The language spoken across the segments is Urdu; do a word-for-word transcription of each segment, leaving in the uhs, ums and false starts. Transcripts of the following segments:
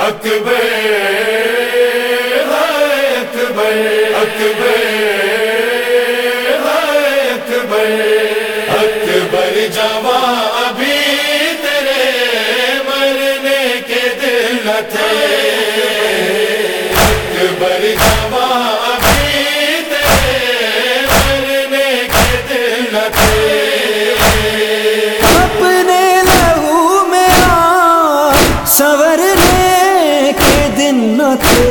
اکبر اکبر اکبر اکبر اکبر جواں ابھی تیرے مرنے کے دل نہ تھے، اکبر جواں ابھی تیرے مرنے کے دل نہ تھے، اپنے لہو میں آگ سنورنے کے دن نہ تھے،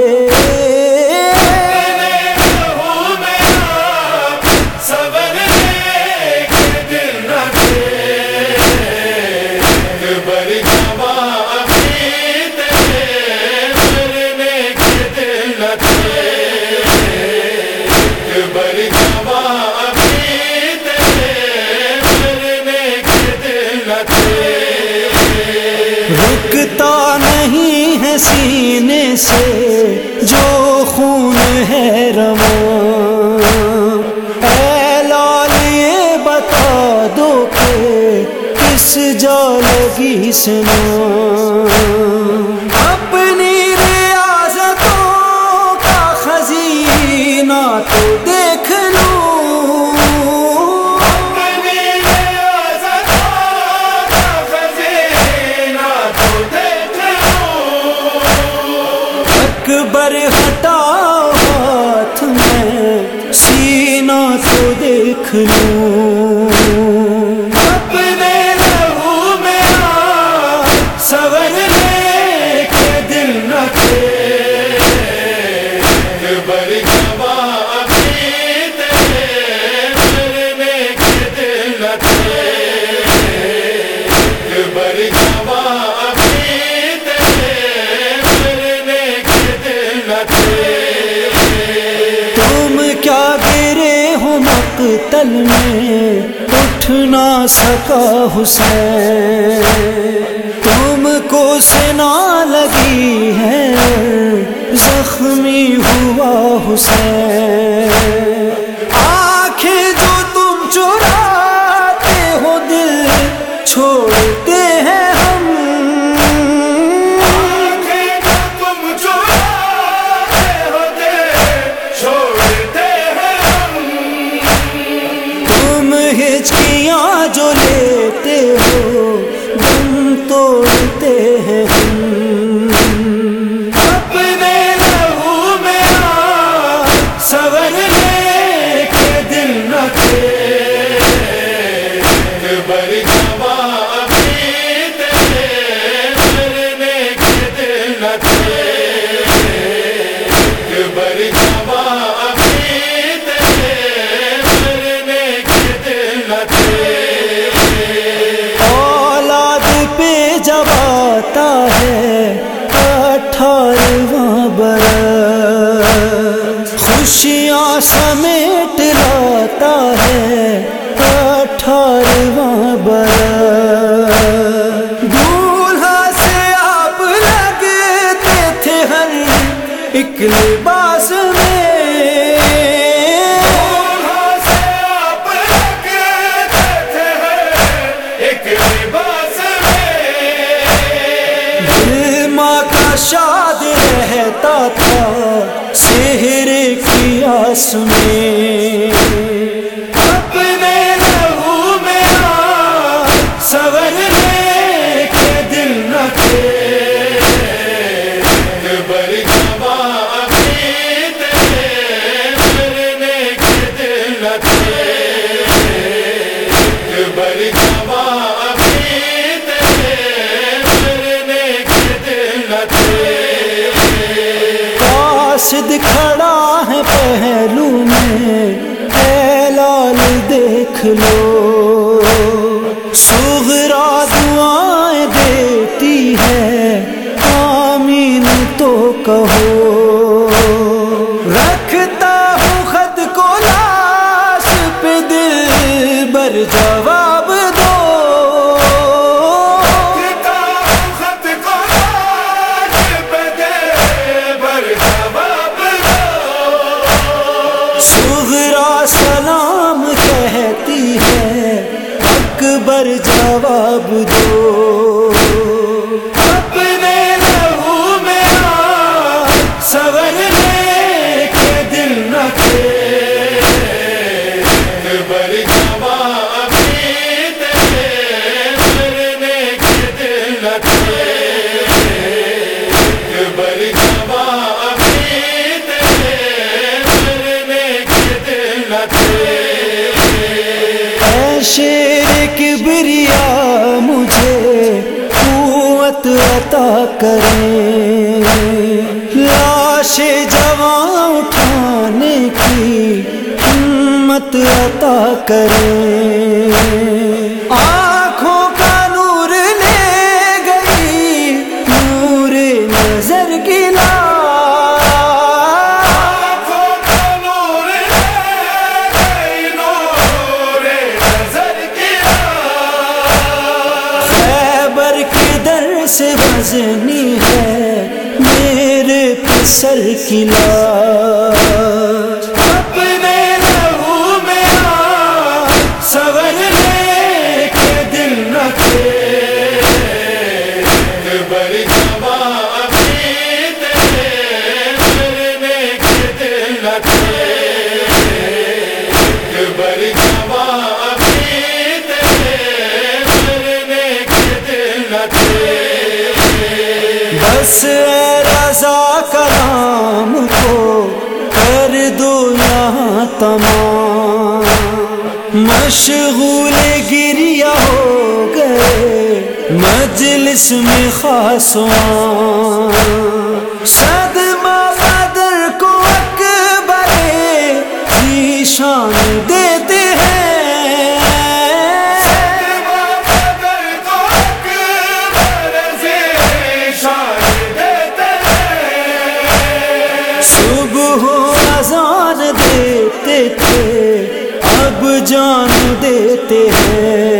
رکتا نہیں ہے سینے سے جو خون ہے رواں، اے لال یہ بتا دو کہ کس جا لگی سنا، اپنی ریاضتوں کا خزینہ تو دیکھ لوں، اکبر ہٹاؤ ہاتھ میں سینہ تو دیکھ لوں، اپنے لہو میں آگ سنورنے کے دل نہ تھے، اکبر جواں ابھی تیرے مرنے کے دل نہ تھے، اکبر جواں تم کیا گرے ہو مقتل میں اٹھ نہ سکا حسین، تم کو سنا لگی ہے زخمی ہوا حسین، آنکھیں جو تم چراتے ہو دل چھوڑتے ہیں ہم، ہچکیاں جو لیتے ہو دم توڑتے ہیں ہم، اپنے لہو میں آگ سنورنے کے دل نہ تھے، اکبر جواں ابھی تیرے مرنے کے دل نہ تھے، اکبر جواں اولاد پہ جب آتا ہے اٹھارہواں برس، خوشیاں سمیٹ لاتا ہے اٹھارہواں برس، دولہا سے آپ لگتے تھے ہر ایک لباس میں، شاد رہتا تھا سحر کی آس میں، اپنے لہو میں آگ سنورنے کے دل نہ تھے، اکبر جواں ابھی تیرے مرنے کے دل نہ تھے، اکبر جواں قاصد کھڑا ہے پہلو میں، اے لال دیکھ لو، صغرا دعائیں دیتی ہے آمین تو کہو، رکھتا ہوں خط کو لاش پہ دل بر جواب دو، سلام کہتی ہے طاقت عطا کریں، لاش جواں اٹھانے کی ہمت عطا کریں، آنکھوں کا نور لے گئی نور نظر کی لاش، آنکھوں کا نور لے گئی نور نظر کی لاش، خیبر کے در سے وزنی ہے میرے پسر کی لاش، اپنے لہو میں آگ سنورنے کے دل نہ تھے، اکبر جواں ابھی تیرے مرنے کے دل نہ تھے، اکبر جواں ابھی تیرے مرنے کے دل نہ تھے، بس اے رضا کلام کو کر دو یہاں تمام، مشغول گریہ ہو گئے مجلس میں خاصاں، صدمہ بدر کو اکبر ذیشان دیتے ہیں، اذان دیتے تھے اب جان دیتے ہیں،